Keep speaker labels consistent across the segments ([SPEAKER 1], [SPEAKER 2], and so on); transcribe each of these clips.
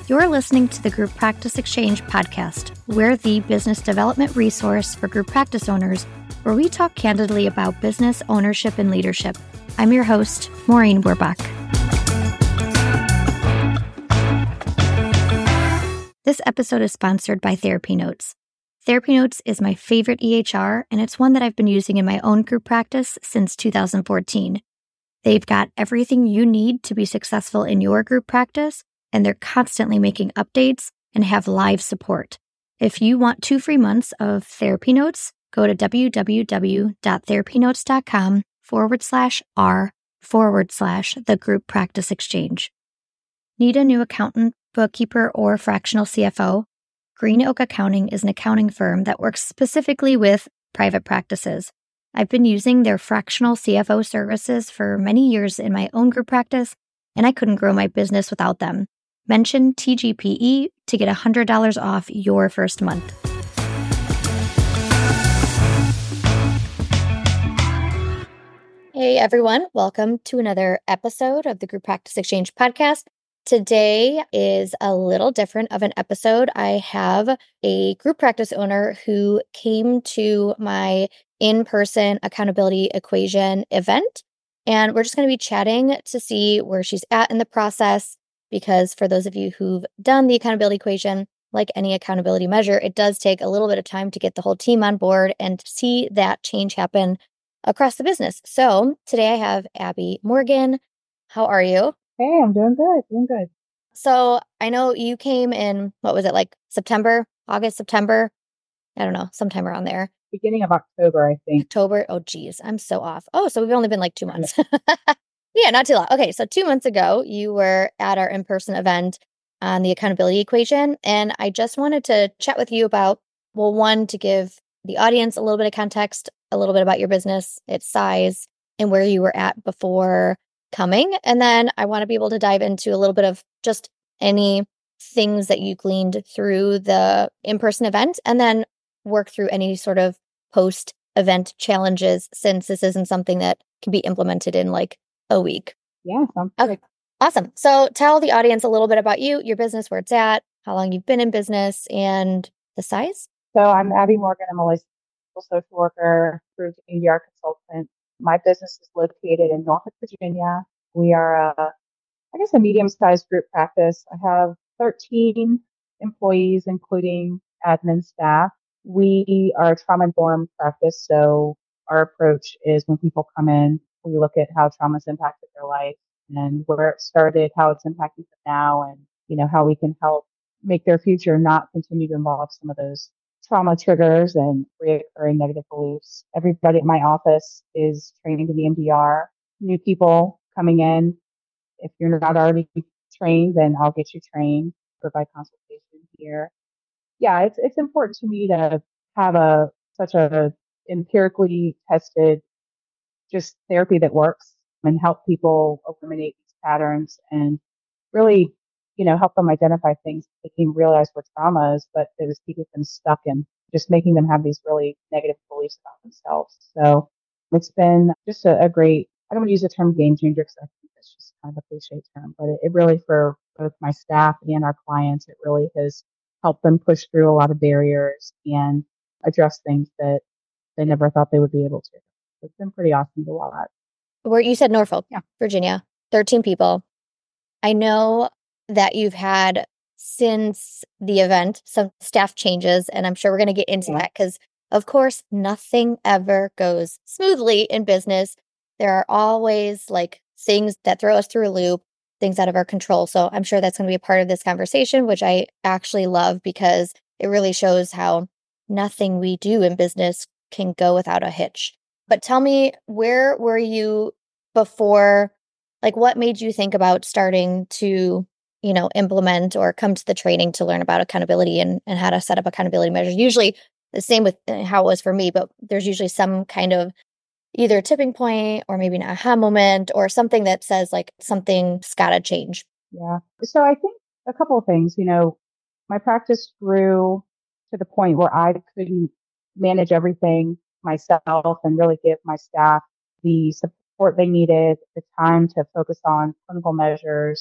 [SPEAKER 1] You're listening to the Group Practice Exchange podcast. We're the business development resource for group practice owners, where we talk candidly about business ownership and leadership. I'm your host, Maureen Werbach. This episode is sponsored by Therapy Notes. Therapy Notes is my favorite EHR, and it's one that I've been using in my own group practice since 2014. They've got everything you need to be successful in your group practice, and they're constantly making updates and have live support. If you want 2 free months of Therapy Notes, go to www.therapynotes.com/r/the Group Practice Exchange. Need a new accountant, bookkeeper, or fractional CFO? Green Oak Accounting is an accounting firm that works specifically with private practices. I've been using their fractional CFO services for many years in my own group practice, and I couldn't grow my business without them. Mention TGPE to get $100 off your first month. Hey everyone, welcome to another episode of the Group Practice Exchange podcast. Today is a little different of an episode. I have a group practice owner who came to my in-person accountability equation event, and we're just going to be chatting to see where she's at in the process. Because for those of you who've done the accountability equation, like any accountability measure, it does take a little bit of time to get the whole team on board and to see that change happen across the business. So today I have Abby Morgan. How are you?
[SPEAKER 2] Hey, I'm doing good.
[SPEAKER 1] So I know you came in, what was it, like September, September? I don't know, sometime around there.
[SPEAKER 2] Beginning of October, I think.
[SPEAKER 1] October? Oh, geez, I'm so off. Oh, so we've only been like 2 months. Yeah, not too long. Okay, so 2 months ago, you were at our in-person event on the accountability equation, and I just wanted to chat with you about, well, one, to give the audience a little bit of context, a little bit about your business, its size, and where you were at before coming. And then I want to be able to dive into a little bit of just any things that you gleaned through the in-person event, and then work through any sort of post-event challenges, since this isn't something that can be implemented in like a week.
[SPEAKER 2] Yeah, sounds good.
[SPEAKER 1] Okay, awesome. So tell the audience a little bit about you, your business, where it's at, how long you've been in business, and the size.
[SPEAKER 2] So I'm Abby Morgan. I'm a licensed social worker, approved EDR consultant. My business is located in Norfolk, Virginia. We are a medium-sized group practice. I have 13 employees, including admin staff. We are a trauma-informed practice, so our approach is when people come in, we look at how trauma's impacted their life and where it started, how it's impacting them now, and how we can help make their future not continue to involve some of those trauma triggers and reoccurring negative beliefs. Everybody at my office is trained in EMDR. New people coming in, if you're not already trained, then I'll get you trained, provide consultation here. Yeah, it's important to me to have such a empirically tested just therapy that works and help people eliminate these patterns and really, help them identify things they can realize were traumas, but it was keeping them stuck and just making them have these really negative beliefs about themselves. So it's been just a great, I don't want to use the term game changer because I think that's just kind of a cliche term, but it really, for both my staff and our clients, it really has helped them push through a lot of barriers and address things that they never thought they would be able to. It's been pretty awesome to watch.
[SPEAKER 1] Where you said Norfolk,
[SPEAKER 2] Yeah.
[SPEAKER 1] Virginia, 13 people. I know that you've had, since the event, some staff changes, and I'm sure we're going to get into that because, of course, nothing ever goes smoothly in business. There are always like things that throw us through a loop, things out of our control. So I'm sure that's going to be a part of this conversation, which I actually love because it really shows how nothing we do in business can go without a hitch. But tell me, where were you before? Like, what made you think about starting to, implement or come to the training to learn about accountability and how to set up accountability measures? Usually the same with how it was for me, but there's usually some kind of either tipping point or maybe an aha moment or something that says like something's got to change.
[SPEAKER 2] Yeah. So I think a couple of things, my practice grew to the point where I couldn't manage everything myself and really give my staff the support they needed, the time to focus on clinical measures,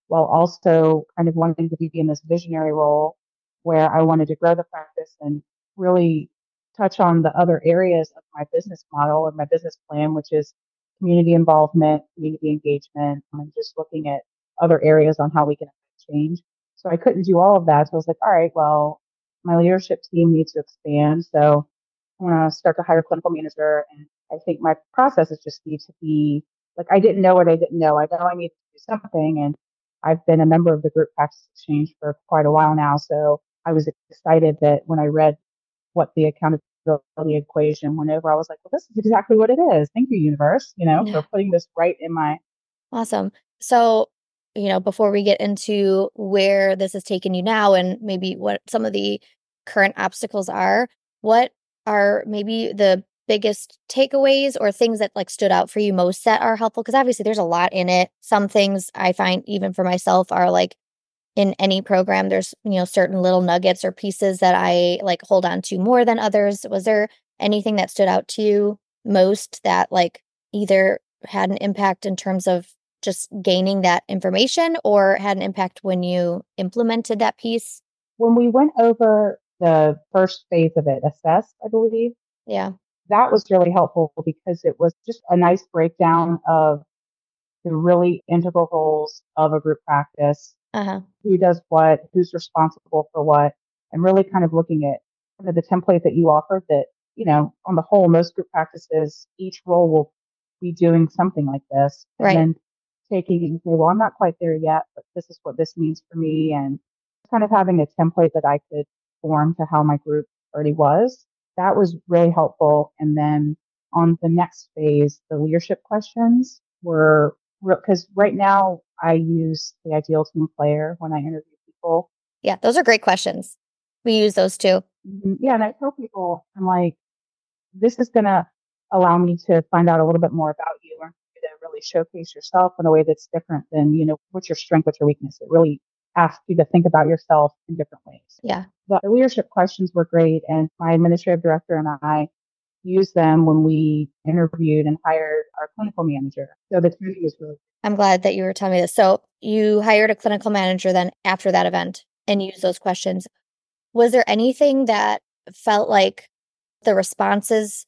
[SPEAKER 2] while also kind of wanting to be in this visionary role where I wanted to grow the practice and really touch on the other areas of my business model or my business plan, which is community involvement, community engagement, and just looking at other areas on how we can change. So I couldn't do all of that. So I was like, all right, well, my leadership team needs to expand. So I want to start to hire a clinical manager. And I think my processes just need to be like, I didn't know what I didn't know. I know I need to do something. And I've been a member of the group practice exchange for quite a while now. So I was excited that when I read what the accountability equation went over, I was like, well, this is exactly what it is. Thank you, universe, for
[SPEAKER 1] Yeah.
[SPEAKER 2] putting this right in my.
[SPEAKER 1] Awesome. So, before we get into where this has taken you now and maybe what some of the current obstacles are, what are maybe the biggest takeaways or things that like stood out for you most that are helpful? Because obviously there's a lot in it. Some things I find even for myself are like in any program, there's, certain little nuggets or pieces that I like hold on to more than others. Was there anything that stood out to you most that like either had an impact in terms of just gaining that information or had an impact when you implemented that piece?
[SPEAKER 2] When we went over the first phase of it, assess, I believe,
[SPEAKER 1] Yeah.
[SPEAKER 2] that was really helpful because it was just a nice breakdown of the really integral roles of a group practice,
[SPEAKER 1] Uh-huh.
[SPEAKER 2] who does what, who's responsible for what, and really kind of looking at kind of the template that you offered that, on the whole, most group practices, each role will be doing something like this. And
[SPEAKER 1] Right.
[SPEAKER 2] then taking it and say, well, I'm not quite there yet, but this is what this means for me. And kind of having a template that I could form to how my group already was. That was really helpful. And then on the next phase, the leadership questions were because right now I use the ideal team player when I interview people.
[SPEAKER 1] Yeah, those are great questions. We use those too.
[SPEAKER 2] Yeah, and I tell people, I'm like, this is going to allow me to find out a little bit more about you and to really showcase yourself in a way that's different than, what's your strength, what's your weakness. It really asks you to think about yourself in different ways.
[SPEAKER 1] Yeah.
[SPEAKER 2] But the leadership questions were great. And my administrative director and I used them when we interviewed and hired our clinical manager. So the training was really.
[SPEAKER 1] I'm glad that you were telling me this. So you hired a clinical manager then after that event and used those questions. Was there anything that felt like the responses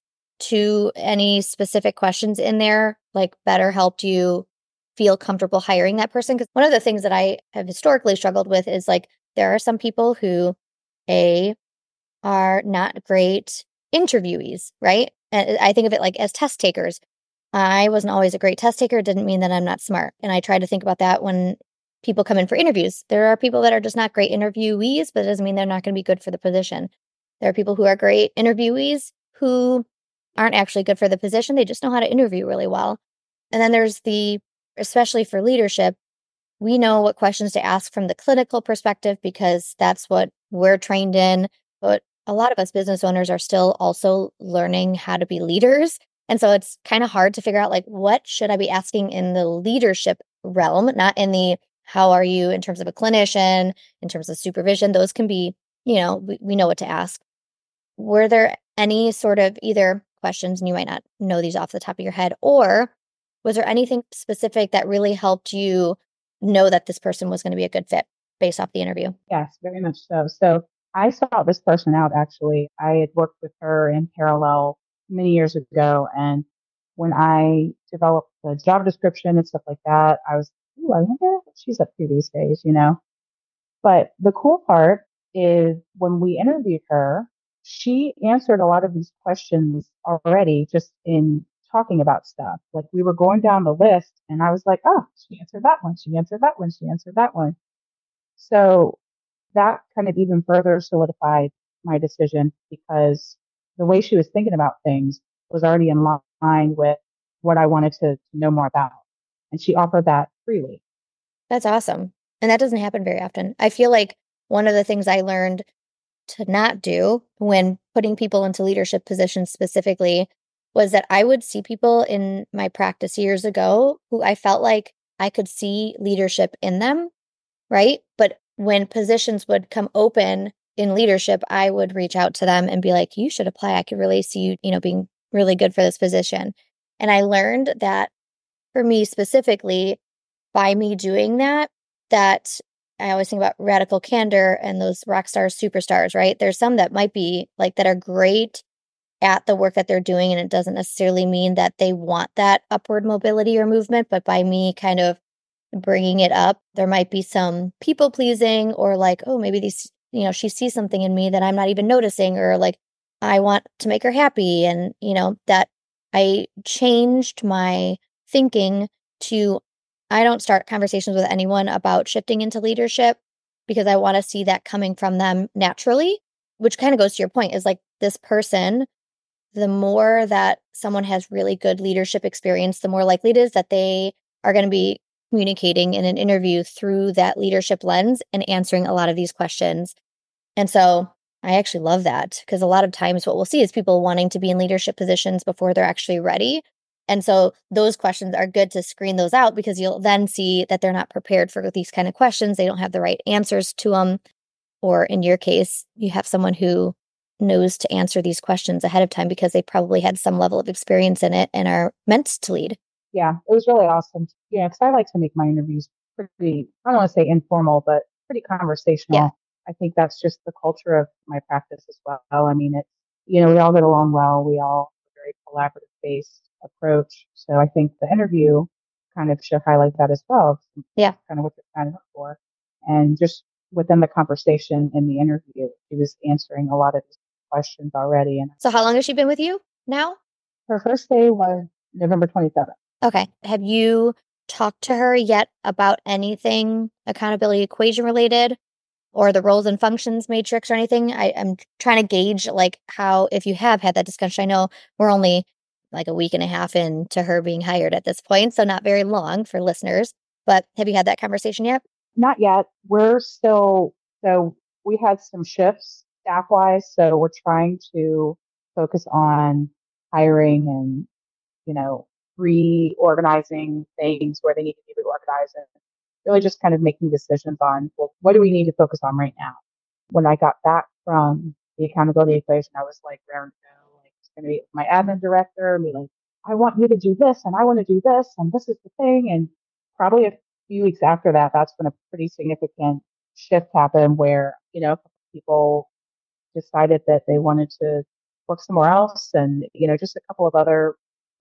[SPEAKER 1] to any specific questions in there, like better helped you feel comfortable hiring that person? Because one of the things that I have historically struggled with is like there are some people who, A, are not great interviewees, right? And I think of it like as test takers. I wasn't always a great test taker. It didn't mean that I'm not smart. And I try to think about that when people come in for interviews. There are people that are just not great interviewees, but it doesn't mean they're not going to be good for the position. There are people who are great interviewees who aren't actually good for the position. They just know how to interview really well. And then there's especially for leadership, we know what questions to ask from the clinical perspective because that's what we're trained in. But a lot of us business owners are still also learning how to be leaders. And so it's kind of hard to figure out like, what should I be asking in the leadership realm, not in the how are you in terms of a clinician, in terms of supervision. Those can be, we know what to ask. Were there any sort of either questions, and you might not know these off the top of your head, or was there anything specific that really helped you know that this person was going to be a good fit based off the interview?
[SPEAKER 2] Yes, very much so. So I sought this person out actually. I had worked with her in parallel many years ago. And when I developed the job description and stuff like that, I was, ooh, I wonder what she's up to these days. But the cool part is when we interviewed her, she answered a lot of these questions already just in talking about stuff. Like we were going down the list and I was like, oh, she answered that one. She answered that one. She answered that one. So that kind of even further solidified my decision because the way she was thinking about things was already in line with what I wanted to know more about. And she offered that freely.
[SPEAKER 1] That's awesome. And that doesn't happen very often. I feel like one of the things I learned to not do when putting people into leadership positions specifically was that I would see people in my practice years ago who I felt like I could see leadership in them, right? But when positions would come open in leadership, I would reach out to them and be like, you should apply. I could really see you, being really good for this position. And I learned that for me specifically, by me doing that, that I always think about radical candor and those rock stars, superstars, right? There's some that might be like that are great at the work that they're doing, and it doesn't necessarily mean that they want that upward mobility or movement, but by me kind of bringing it up, there might be some people pleasing or like, oh, maybe these, she sees something in me that I'm not even noticing, or like, I want to make her happy. And, that I changed my thinking to, I don't start conversations with anyone about shifting into leadership because I want to see that coming from them naturally, which kind of goes to your point is like this person, the more that someone has really good leadership experience, the more likely it is that they are going to be communicating in an interview through that leadership lens and answering a lot of these questions. And so I actually love that because a lot of times what we'll see is people wanting to be in leadership positions before they're actually ready. And so those questions are good to screen those out because you'll then see that they're not prepared for these kind of questions. They don't have the right answers to them. Or in your case, you have someone who knows to answer these questions ahead of time because they probably had some level of experience in it and are meant to lead.
[SPEAKER 2] Yeah, it was really awesome. Yeah, because I like to make my interviews pretty, I don't want to say informal, but pretty conversational.
[SPEAKER 1] Yeah.
[SPEAKER 2] I think that's just the culture of my practice as well. I mean, it's, we all get along well. We all have a very collaborative based approach. So I think the interview kind of should highlight that as well.
[SPEAKER 1] Yeah.
[SPEAKER 2] Kind of what you're trying to look for. And just within the conversation in the interview, she was answering a lot of these questions already. And
[SPEAKER 1] So how long has she been with you now?
[SPEAKER 2] her first day was November 27th.
[SPEAKER 1] Okay. Have you talked to her yet about anything accountability equation related or the roles and functions matrix or anything? I'm trying to gauge like how, if you have had that discussion, I know we're only like a week and a half into her being hired at this point, so not very long for listeners, but have you had that conversation yet?
[SPEAKER 2] Not yet. We're still, so we had some shifts staff wise. So we're trying to focus on hiring and, reorganizing things where they need to be reorganized and really just kind of making decisions on, well, what do we need to focus on right now? When I got back from the accountability equation, I was like, raring to go, like, it's going to be my admin director and be like, I want you to do this and I want to do this and this is the thing. And probably a few weeks after that, that's when a pretty significant shift happened where, a couple people decided that they wanted to work somewhere else and, just a couple of other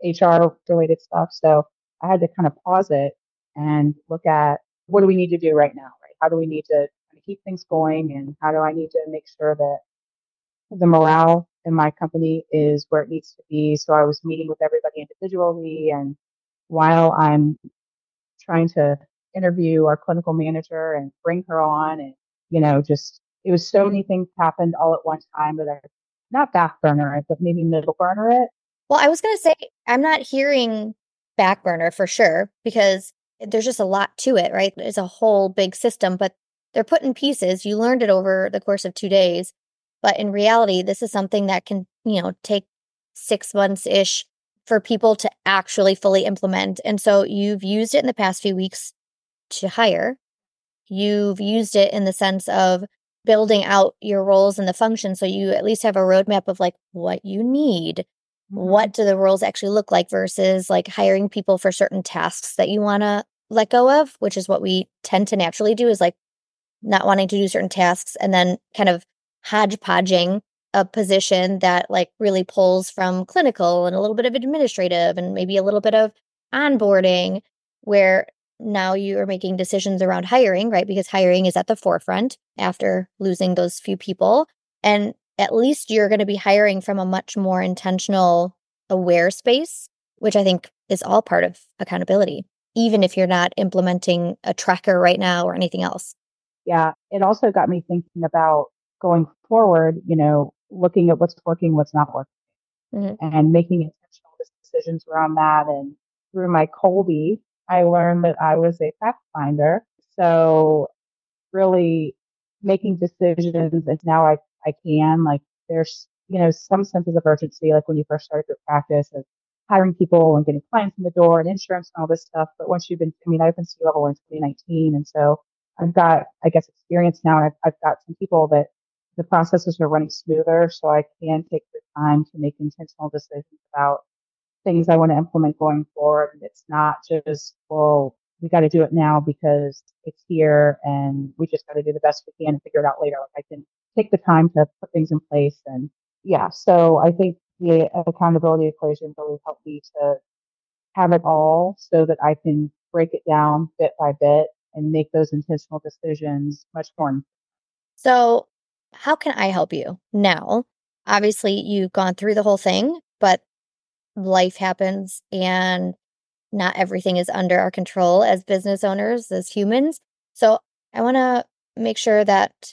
[SPEAKER 2] HR related stuff. So I had to kind of pause it and look at what do we need to do right now, right? How do we need to kind of keep things going and how do I need to make sure that the morale in my company is where it needs to be. So I was meeting with everybody individually and while I'm trying to interview our clinical manager and bring her on and, just it was so many things happened all at one time that I not back burner it, but maybe middle burner it.
[SPEAKER 1] Well, I was going to say, I'm not hearing back burner for sure because there's just a lot to it, right? It's a whole big system, but they're put in pieces. You learned it over the course of 2 days. But in reality, this is something that can, take 6 months ish for people to actually fully implement. And so you've used it in the past few weeks to hire. You've used it in the sense of building out your roles and the functions so you at least have a roadmap of like what you need. What do the roles actually look like versus like hiring people for certain tasks that you want to let go of, which is what we tend to naturally do is like not wanting to do certain tasks and then kind of hodgepodging a position that like really pulls from clinical and a little bit of administrative and maybe a little bit of onboarding where now you are making decisions around hiring, right? Because hiring is at the forefront after losing those few people. And at least you're going to be hiring from a much more intentional, aware space, which I think is all part of accountability, even if you're not implementing a tracker right now or anything else.
[SPEAKER 2] Yeah. It also got me thinking about going forward, looking at what's working, what's not working, and making intentional decisions around that. And through my Colby, I learned that I was a fact finder. So really making decisions and now I can like there's, some senses of urgency, like when you first started your practice of hiring people and getting clients in the door and insurance and all this stuff. But once I've been C-level in 2019. And so I've got, I guess, experience now. And I've got some people that the processes are running smoother. So I can take the time to make intentional decisions about things I want to implement going forward. And it's not just, well, we got to do it now because it's here and we just got to do the best we can and figure it out later. Like I can take the time to put things in place. And yeah, so I think the accountability equation really helped me to have it all so that I can break it down bit by bit and make those intentional decisions much more.
[SPEAKER 1] So, how can I help you now? Obviously, you've gone through the whole thing, but life happens and not everything is under our control as business owners, as humans. So, I want to make sure that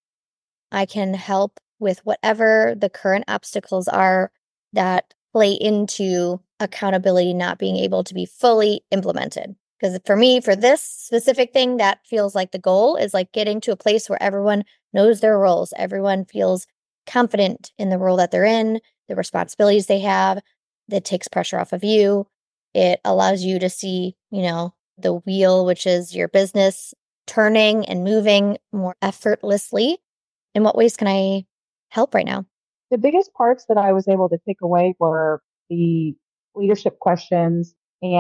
[SPEAKER 1] I can help with whatever the current obstacles are that play into accountability not being able to be fully implemented. Because for me, for this specific thing, that feels like the goal is like getting to a place where everyone knows their roles, everyone feels confident in the role that they're in, the responsibilities they have. That takes pressure off of you. It allows you to see, the wheel, which is your business, turning and moving more effortlessly. In what ways can I help right now?
[SPEAKER 2] The biggest parts that I was able to take away were the leadership questions.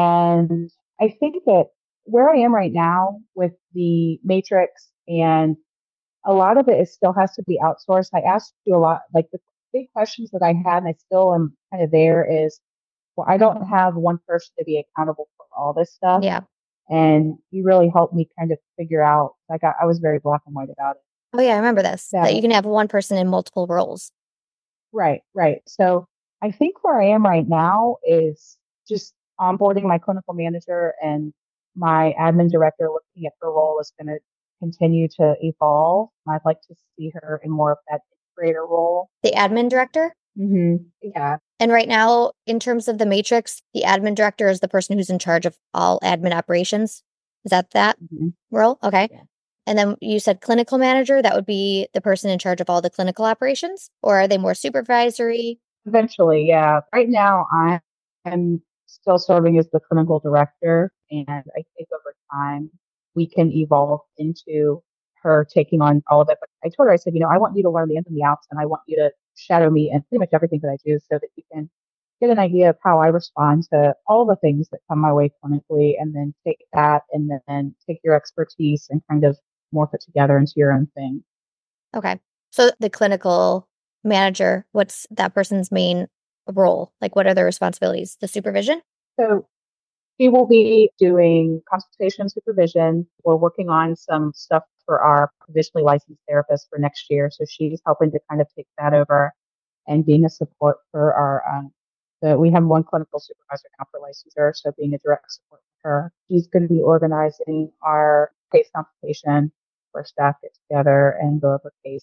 [SPEAKER 2] And I think that where I am right now with the matrix and a lot of it is still has to be outsourced. I asked you a lot, like the big questions that I had, and I still am kind of there is, well, I don't have one person to be accountable for all this stuff.
[SPEAKER 1] Yeah.
[SPEAKER 2] And you really helped me kind of figure out, like I was very black and white about it.
[SPEAKER 1] Oh, yeah, I remember this, that you
[SPEAKER 2] That
[SPEAKER 1] can have one person in multiple roles.
[SPEAKER 2] Right, right. So I think where I am right now is just onboarding my clinical manager and my admin director looking at her role is going to continue to evolve. I'd like to see her in more of that integrator role.
[SPEAKER 1] The admin director?
[SPEAKER 2] Yeah.
[SPEAKER 1] And right now, in terms of the matrix, the admin director is the person who's in charge of all admin operations. Is that
[SPEAKER 2] hmm
[SPEAKER 1] role? Okay.
[SPEAKER 2] Yeah.
[SPEAKER 1] And then you said clinical manager, that would be the person in charge of all the clinical operations? Or are they more supervisory?
[SPEAKER 2] Eventually, yeah. Right now, I'm still serving as the clinical director, and I think over time we can evolve into her taking on all of it. But I told her, I said, I want you to learn the ins and the outs, and I want you to shadow me and pretty much everything that I do, so that you can get an idea of how I respond to all the things that come my way clinically, and then take that and then take your expertise and kind of morph it together into your own thing.
[SPEAKER 1] Okay. So the clinical manager, what's that person's main role? Like, what are their responsibilities? The supervision?
[SPEAKER 2] So she will be doing consultation supervision. We're working on some stuff for our provisionally licensed therapists for next year. So she's helping to kind of take that over and being a support for our, we have one clinical supervisor now for licensure. So being a direct support for her. She's going to be organizing our case consultation where staff get together and go over cases.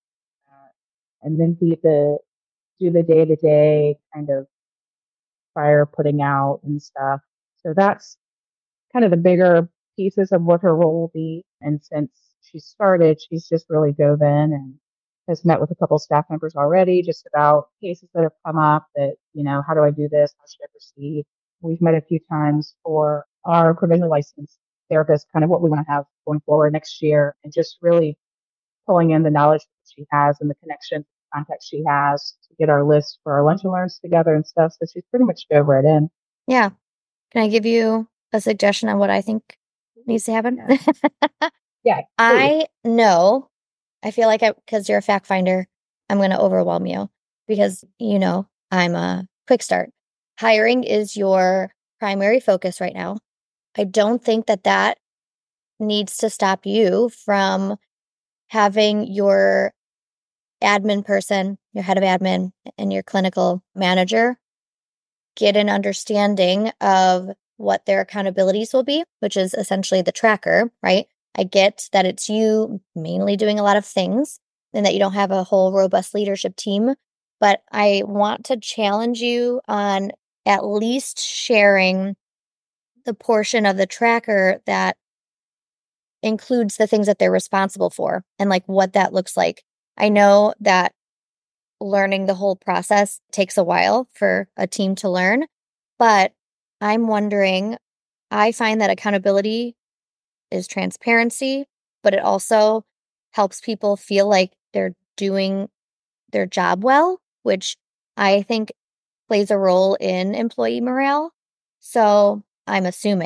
[SPEAKER 2] And then do the day to day kind of fire putting out and stuff. So that's kind of the bigger pieces of what her role will be. And since she started, she's just really dove in and has met with a couple staff members already just about cases that have come up that, how do I do this? How should I proceed? We've met a few times for our provisional licensed therapist, kind of what we want to have going forward next year, and just really pulling in the knowledge that she has and the connections, contacts she has to get our list for our lunch and learns together and stuff. So she's pretty much dove right in.
[SPEAKER 1] Yeah. Can I give you a suggestion on what I think needs to happen?
[SPEAKER 2] Yeah.
[SPEAKER 1] I know, I feel like because you're a fact finder, I'm going to overwhelm you because, I'm a quick start. Hiring is your primary focus right now. I don't think that needs to stop you from having your admin person, your head of admin, and your clinical manager get an understanding of what their accountabilities will be, which is essentially the tracker, right? I get that it's you mainly doing a lot of things and that you don't have a whole robust leadership team, but I want to challenge you on at least sharing the portion of the tracker that includes the things that they're responsible for and like what that looks like. I know that learning the whole process takes a while for a team to learn, but I'm wondering, I find that accountability is transparency, but it also helps people feel like they're doing their job well, which I think plays a role in employee morale. So I'm assuming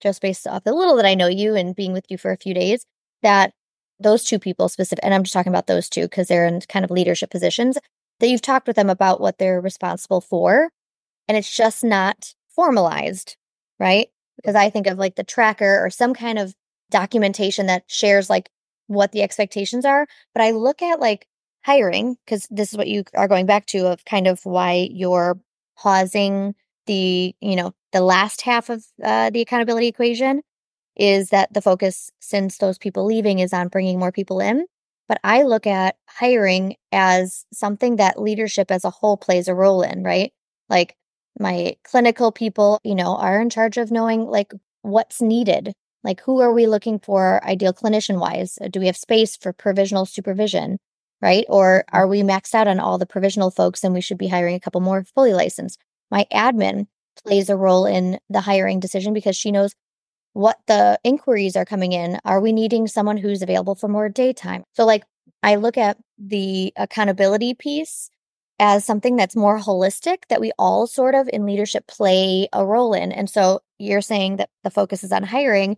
[SPEAKER 1] just based off the little that I know you and being with you for a few days, that those two people specific, and I'm just talking about those two because they're in kind of leadership positions, that you've talked with them about what they're responsible for, and it's just not formalized, right? Because I think of like the tracker or some kind of documentation that shares like what the expectations are. But I look at like hiring, because this is what you are going back to of kind of why you're pausing the last half of the accountability equation is that the focus, since those people leaving, is on bringing more people in. But I look at hiring as something that leadership as a whole plays a role in, right? Like my clinical people, are in charge of knowing like what's needed. Like who are we looking for ideal clinician wise? Do we have space for provisional supervision, right? Or are we maxed out on all the provisional folks and we should be hiring a couple more fully licensed? My admin plays a role in the hiring decision because she knows what the inquiries are coming in. Are we needing someone who's available for more daytime? So like I look at the accountability piece as something that's more holistic that we all sort of in leadership play a role in. And so you're saying that the focus is on hiring.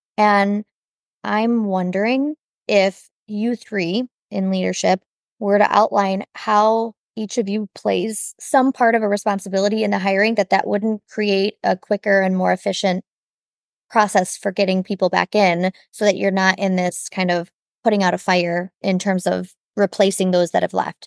[SPEAKER 1] And I'm wondering if you three in leadership were to outline how each of you plays some part of a responsibility in the hiring, that wouldn't create a quicker and more efficient process for getting people back in so that you're not in this kind of putting out a fire in terms of replacing those that have left,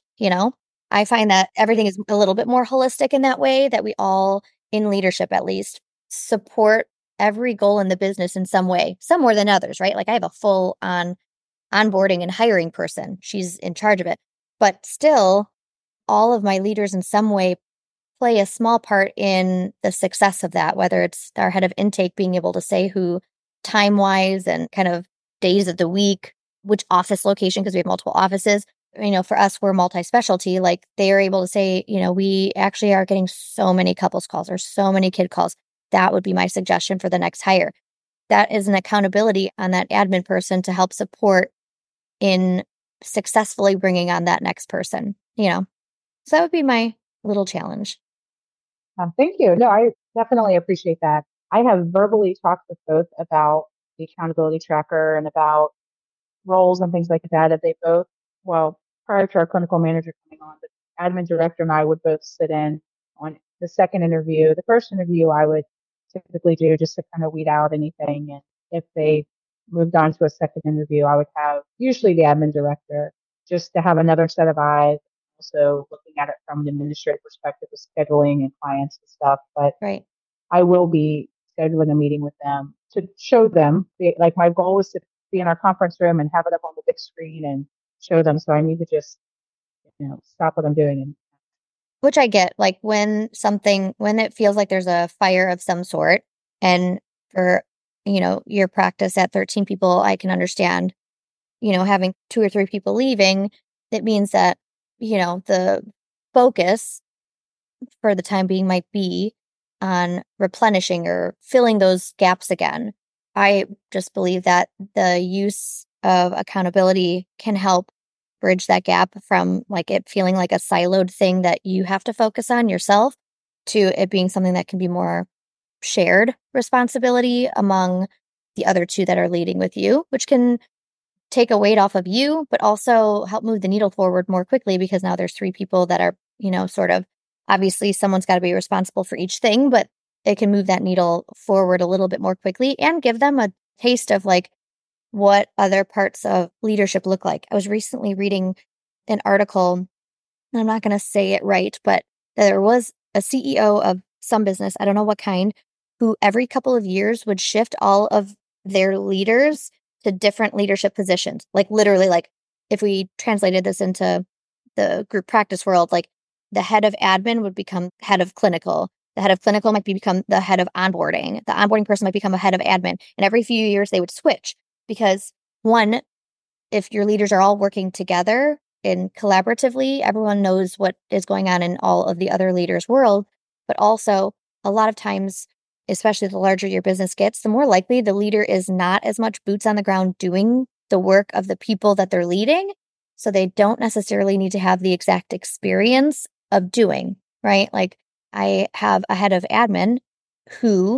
[SPEAKER 1] I find that everything is a little bit more holistic in that way, that we all, in leadership at least, support every goal in the business in some way, some more than others, right? Like I have a full on onboarding and hiring person. She's in charge of it. But still, all of my leaders in some way play a small part in the success of that, whether it's our head of intake being able to say who time wise and kind of days of the week, which office location, because we have multiple offices. For us, we're multi-specialty. Like they are able to say, we actually are getting so many couples calls or so many kid calls. That would be my suggestion for the next hire. That is an accountability on that admin person to help support in successfully bringing on that next person, So that would be my little challenge.
[SPEAKER 2] Thank you. No, I definitely appreciate that. I have verbally talked with both about the accountability tracker and about roles and things like that. That they both, well, prior to our clinical manager coming on, the admin director and I would both sit in on the second interview. The first interview I would typically do just to kind of weed out anything. And if they moved on to a second interview, I would have usually the admin director just to have another set of eyes, also looking at it from an administrative perspective with scheduling and clients and stuff. But
[SPEAKER 1] Right.
[SPEAKER 2] I will be scheduling a meeting with them to show them, like my goal is to be in our conference room and have it up on the big screen and show them. So I need to just, stop what I'm doing. And
[SPEAKER 1] Which I get, like when it feels like there's a fire of some sort, and for, your practice at 13 people, I can understand, having 2 or 3 people leaving, that means that, the focus for the time being might be on replenishing or filling those gaps again. I just believe that the use of accountability can help bridge that gap from like it feeling like a siloed thing that you have to focus on yourself to it being something that can be more shared responsibility among the other two that are leading with you, which can take a weight off of you, but also help move the needle forward more quickly because now there's 3 people that are, sort of obviously someone's got to be responsible for each thing, but it can move that needle forward a little bit more quickly and give them a taste of like what other parts of leadership look like. I was recently reading an article, and I'm not going to say it right, but there was a CEO of some business, I don't know what kind, who every couple of years would shift all of their leaders to different leadership positions. Like literally, like if we translated this into the group practice world, like the head of admin would become head of clinical. The head of clinical might become the head of onboarding. The onboarding person might become a head of admin. And every few years they would switch because one, if your leaders are all working together and collaboratively, everyone knows what is going on in all of the other leaders' world. But also, a lot of times, especially the larger your business gets, the more likely the leader is not as much boots on the ground doing the work of the people that they're leading. So they don't necessarily need to have the exact experience of doing, right? Like I have a head of admin who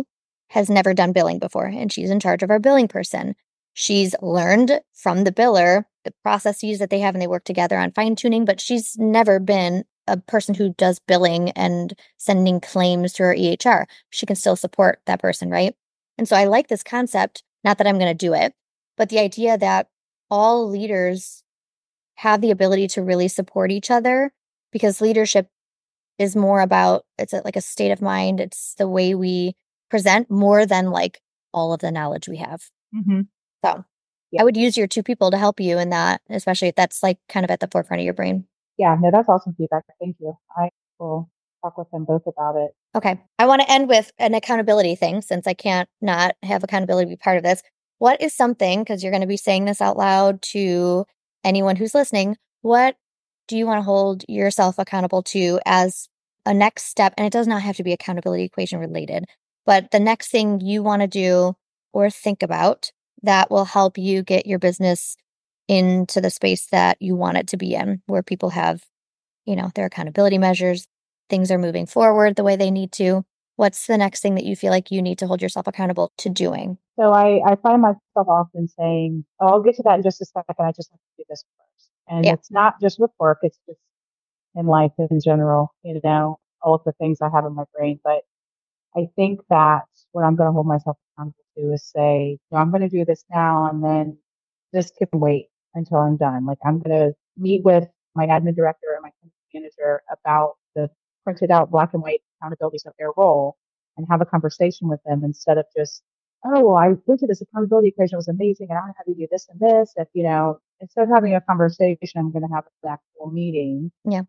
[SPEAKER 1] has never done billing before, and she's in charge of our billing person. She's learned from the biller the processes that they have, and they work together on fine tuning, but she's never been a person who does billing and sending claims to her EHR. She can still support that person, right? And so I like this concept, not that I'm going to do it, but the idea that all leaders have the ability to really support each other, because leadership is more about, it's like a state of mind. It's the way we present more than like all of the knowledge we have.
[SPEAKER 2] Mm-hmm.
[SPEAKER 1] So
[SPEAKER 2] Yeah.
[SPEAKER 1] I would use your two people to help you in that, especially if that's like kind of at the forefront of your brain.
[SPEAKER 2] Yeah, no, that's awesome feedback. Thank you. I will talk with them both about it.
[SPEAKER 1] Okay. I want to end with an accountability thing, since I can't not have accountability be part of this. What is something, because you're going to be saying this out loud to anyone who's listening, what do you want to hold yourself accountable to as a next step? And it does not have to be accountability equation related, but the next thing you want to do or think about that will help you get your business into the space that you want it to be in, where people have, their accountability measures, things are moving forward the way they need to. What's the next thing that you feel like you need to hold yourself accountable to doing?
[SPEAKER 2] So I find myself often saying, oh, I'll get to that in just a second. I just have to do this first. And
[SPEAKER 1] Yeah.
[SPEAKER 2] it's not just with work, it's just in life in general, all of the things I have in my brain. But I think that what I'm going to hold myself accountable to is say, no, I'm going to do this now, and then this can wait until I'm done. Like, I'm going to meet with my admin director and my company manager about the printed out black and white accountabilities of their role, and have a conversation with them instead of just, oh, well, I went to this accountability equation, it was amazing, and I have to do this and this. If, instead of having a conversation, I'm going to have an actual meeting.
[SPEAKER 1] Yeah.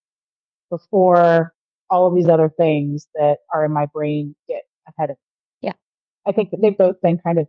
[SPEAKER 2] Before all of these other things that are in my brain get ahead of me.
[SPEAKER 1] Yeah.
[SPEAKER 2] I think that they've both been kind of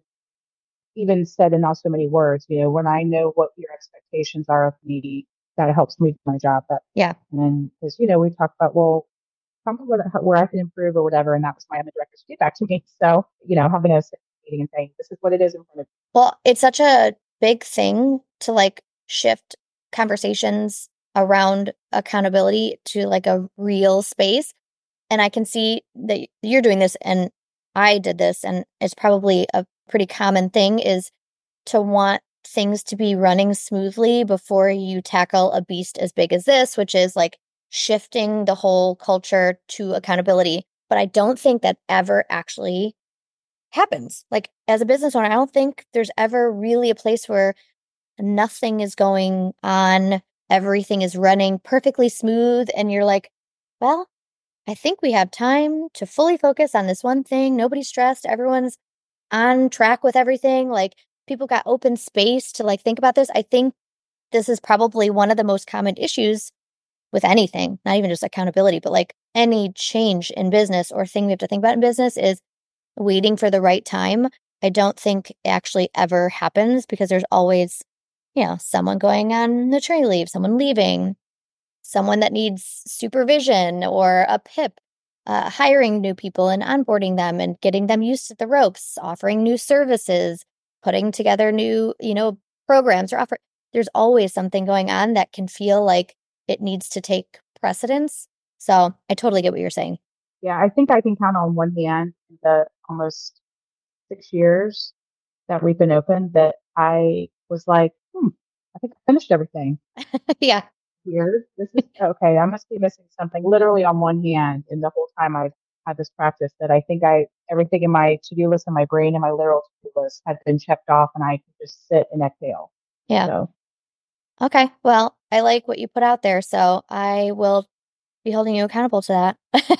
[SPEAKER 2] even said in not so many words. When I know what your expectations are of me, that helps me do my job.
[SPEAKER 1] Yeah.
[SPEAKER 2] And because, we talked about, well, tell me where I can improve or whatever. And that was my other director's feedback to me. So, having a meeting and saying, this is what it is in front of you.
[SPEAKER 1] Well, it's such a big thing to like shift conversations around accountability to like a real space. And I can see that you're doing this, and I did this, and it's probably a pretty common thing, is to want things to be running smoothly before you tackle a beast as big as this, which is like shifting the whole culture to accountability. But I don't think that ever actually happens. Like, as a business owner, I don't think there's ever really a place where nothing is going on, everything is running perfectly smooth, and you're like, well, I think we have time to fully focus on this one thing. Nobody's stressed. Everyone's on track with everything. Like, people got open space to like think about this. I think this is probably one of the most common issues with anything, not even just accountability, but like any change in business or thing we have to think about in business is waiting for the right time. I don't think it actually ever happens, because there's always, someone going on maternity leave, someone leaving, someone that needs supervision or a PIP, hiring new people and onboarding them and getting them used to the ropes, offering new services, putting together new, programs or offer. There's always something going on that can feel like it needs to take precedence. So I totally get what you're saying.
[SPEAKER 2] Yeah, I think I can count on one hand the almost 6 years that we've been open that I was like, I think I finished everything.
[SPEAKER 1] Yeah.
[SPEAKER 2] Here, this is okay. I must be missing something literally on one hand in the whole time I've had this practice, that I think everything in my to-do list in my brain and my literal to-do list had been checked off, and I could just sit and exhale.
[SPEAKER 1] Yeah.
[SPEAKER 2] So,
[SPEAKER 1] okay. Well, I like what you put out there, so I will be holding you accountable to that.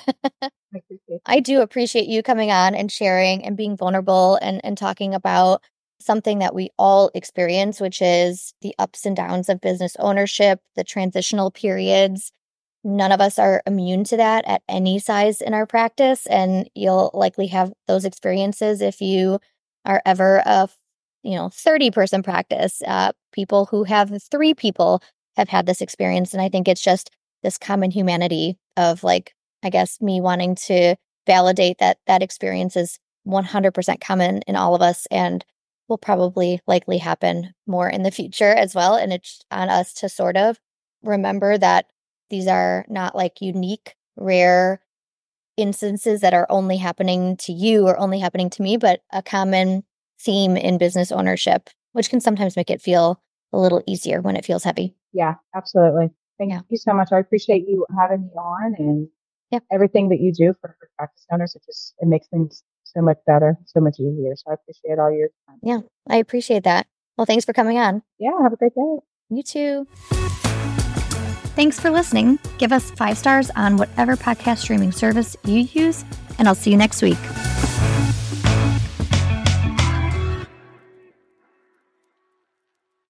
[SPEAKER 2] I appreciate
[SPEAKER 1] I do appreciate you coming on and sharing and being vulnerable and talking about something that we all experience, which is the ups and downs of business ownership, the transitional periods. None of us are immune to that at any size in our practice, and you'll likely have those experiences if you are ever a 30-person practice. People who have 3 people have had this experience, and I think it's just this common humanity of like, I guess, me wanting to validate that that experience is 100% common in all of us and will probably likely happen more in the future as well. And it's on us to sort of remember that these are not like unique, rare instances that are only happening to you or only happening to me, but a common theme in business ownership, which can sometimes make it feel a little easier when it feels heavy.
[SPEAKER 2] Yeah, absolutely. Thank you so much. I appreciate you having me on and everything that you do for practice owners. It makes things so much better, so much easier. So I appreciate all your time.
[SPEAKER 1] Yeah, I appreciate that. Well, thanks for coming on.
[SPEAKER 2] Yeah, have a great day.
[SPEAKER 1] You too. Thanks for listening. Give us 5 stars on whatever podcast streaming service you use, and I'll see you next week.